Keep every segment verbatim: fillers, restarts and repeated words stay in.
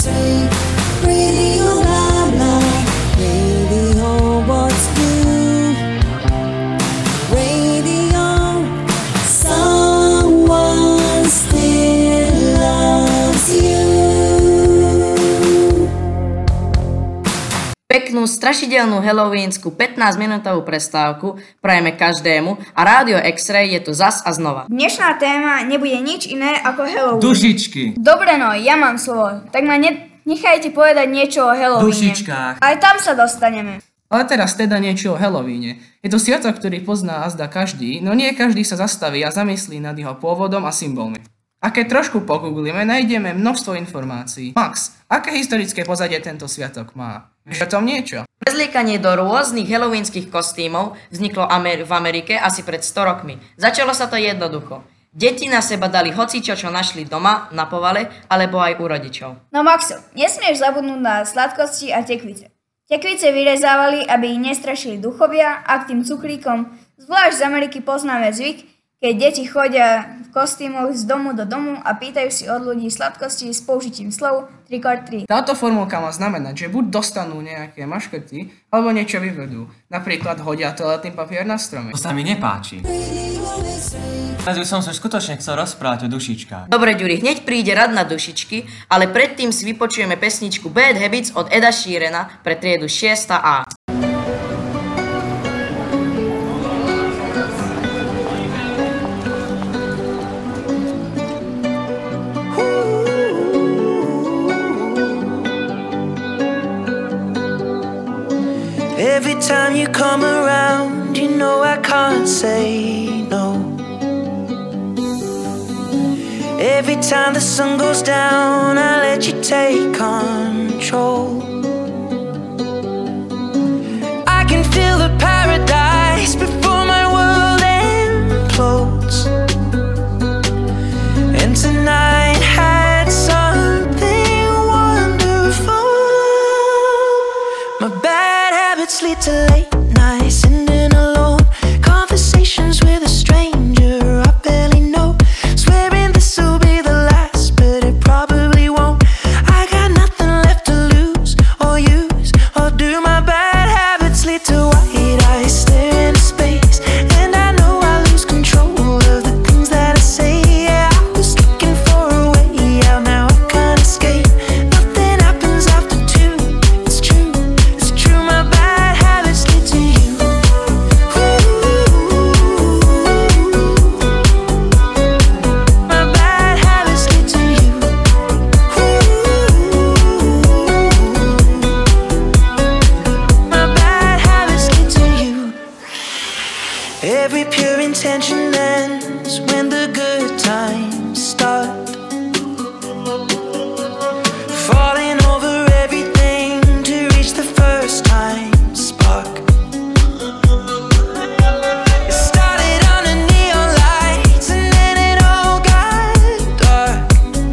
say, radio blah blah, radio what's new, radio, someone still loves you. Peknú strašidelnú halloweensku pätnásťminútovú prestávku prajeme každému a Rádio X-Ray je tu zas a znova. Dnešná téma nebude nič iné ako Halloween. Dušičky. Dobre no, ja mám slovo. Tak ma ne- nechajte povedať niečo o Halloweene. Dušičkách. Aj tam sa dostaneme. Ale teraz teda niečo o Halloweene. Je to sviatok, ktorý pozná azda každý, no nie každý sa zastaví a zamyslí nad jeho pôvodom a symbolmi. A keď trošku pogooglíme, nájdeme množstvo informácií. Max, aké historické pozadie tento sviatok má? Vieš o tom niečo? Prezliekanie do rôznych halloweenských kostýmov vzniklo Amer- v Amerike asi pred sto rokmi. Začalo sa to jednoducho. Deti na seba dali hocičo, čo našli doma, na povale, alebo aj u rodičov. No Maxo, nesmieš zabudnúť na sladkosti a tekvice. Tekvice vyrezávali, aby ich nestrašili duchovia a k tým cukríkom, zvlášť z Ameriky poznáme zvyk, keď deti chodia v kostýmoch z domu do domu a pýtajú si od ľudí sladkosti s použitím slov trick or treat. Táto formulka má znamenať, že buď dostanú nejaké maškrty, alebo niečo vyvedú. Napríklad hodia toaletný papier na strome. To sa mi nepáči. Teraz by som sa skutočne chcel rozprávať o dušičkách. Dobre, Ďuri, hneď príde rad na dušičky, ale predtým si vypočujeme pesničku Bad Habits od Eda Sheerana pre triedu šiesta A. Every time you come around, you know I can't say no. Every time the sun goes down, I let you take control. I can feel the paradise before my world implodes. And tonight had something wonderful. My bad habits lead to late nights, ending alone. Conversations with a stranger I barely know. Swearing this will be the last, but it probably won't. I got nothing left to lose or use or do. My bad habits lead to white eyes staring into space, and I know I lose control of the things that I say. Yeah, I was looking for a way out, now I can't escape. Nothing happens after two. It's true, it's true. My bad habits lead to you. My bad habits lead to you. My bad habits lead to you. Every pure intention ends when the good times start. Falling over everything to reach the first time spark. It started under neon lights and then it all got dark.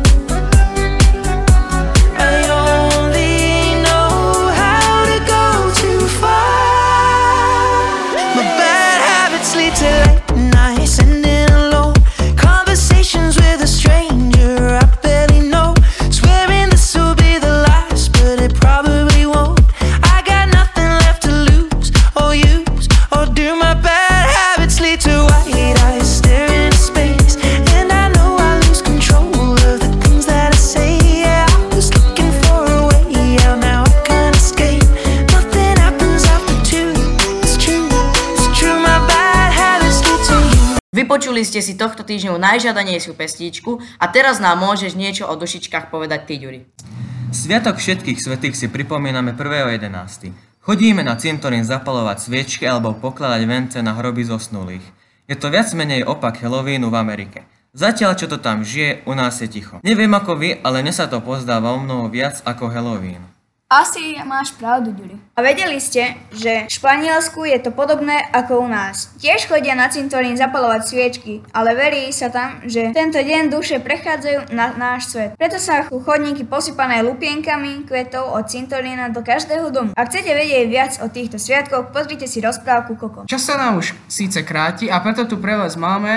I only know how to go too far. My bad habits lead to late nights, ending alone. Conversations with a stranger I barely know. Swearing this will be the last, but it probably won't. I got nothing left to lose or use or do. My bad habits lead to white eyes staring into space, and I know I lose control of the things that I say. Yeah, I was looking for a way out, now I can't escape. Nothing happens after two. It's true, it's true. My bad habits lead to you. Vypočuli ste si tohto týždňu najžiadanejšiu pesničku a teraz nám môžeš niečo o dušičkách povedať ty, Ďuri. Sviatok všetkých svätých si pripomíname prvého jedenásteho Chodíme na cintorín zapalovať sviečky alebo pokladať vence na hroby zosnulých. Je to viac menej opak Halloweenu v Amerike. Zatiaľ, čo to tam žije, u nás je ticho. Neviem ako vy, ale mne sa to pozdáva o mnoho viac ako Halloween. Asi máš pravdu, Ďuri. A vedeli ste, že v Španielsku je to podobné ako u nás. Tiež chodia na cintorín zapalovať sviečky, ale verí sa tam, že tento deň duše prechádzajú na náš svet. Preto sa sú chodníky posypané lupienkami kvetov od cintorína do každého domu. Ak chcete vedieť viac o týchto sviatkoch, pozrite si rozprávku Koko. Čas sa nám už síce kráti a preto tu pre vás máme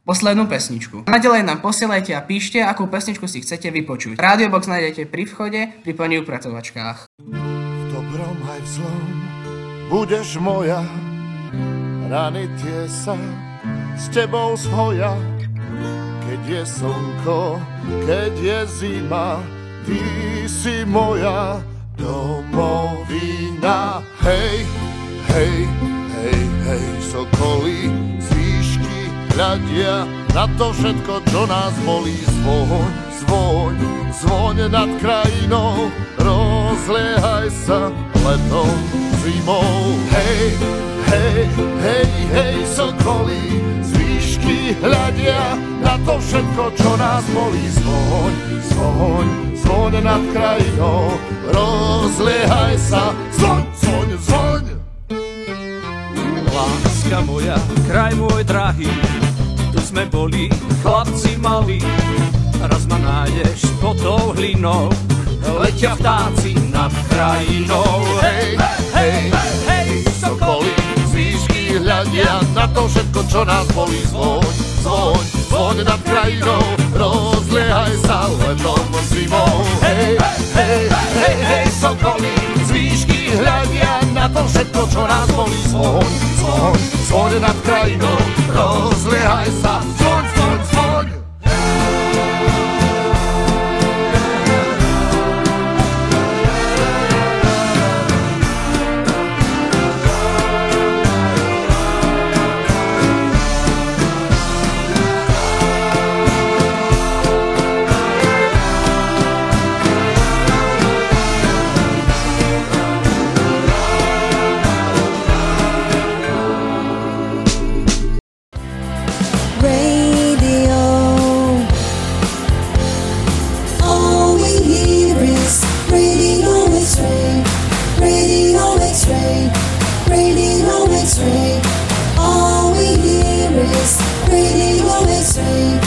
poslednú pesničku. Naďalej nám posielajte a píšte, akú pesničku si chcete vypočuť. Radiobox nájdete pri vchode, pri plní upratovačkách. V dobrom aj v zlom budeš moja, rany tie sa s tebou zhoja. Keď je slnko, keď je zima, ty si moja domovina. Hej, hej, hej, hej, sokolí z výšky hľadia na to všetko, čo nás bolí. Zvoň, zvoň, zvoň nad krajinou, rozliehaj sa letom, zimou. Hej, hej, hej, hej, sokolí z výšky hľadia na to všetko, čo nás bolí. Zvoň, zvoň, zvoň nad krajinou, rozliehaj sa, zvoň, zvoň, zvoň. Láska moja, kraj môj drahý, tu sme boli chlapci malí. Raz ma nájdeš pod tou hlinou, letia vtáci nad krajinou. Hej, hej, hej, sokolí z výšky hľadia na to všetko, čo nás bolí. Zvoň, zvoň, zvoň nad krajinou, rozliehaj sa letom, zimou. Hej, hej, hej, hej, sokolí z výšky hľadia na to všetko, čo nás bolí. Zvoň, zvoň, zvoň nad krajinou, rozliehaj sa, zvoň, zvoň, zvoň. Radio X-ray.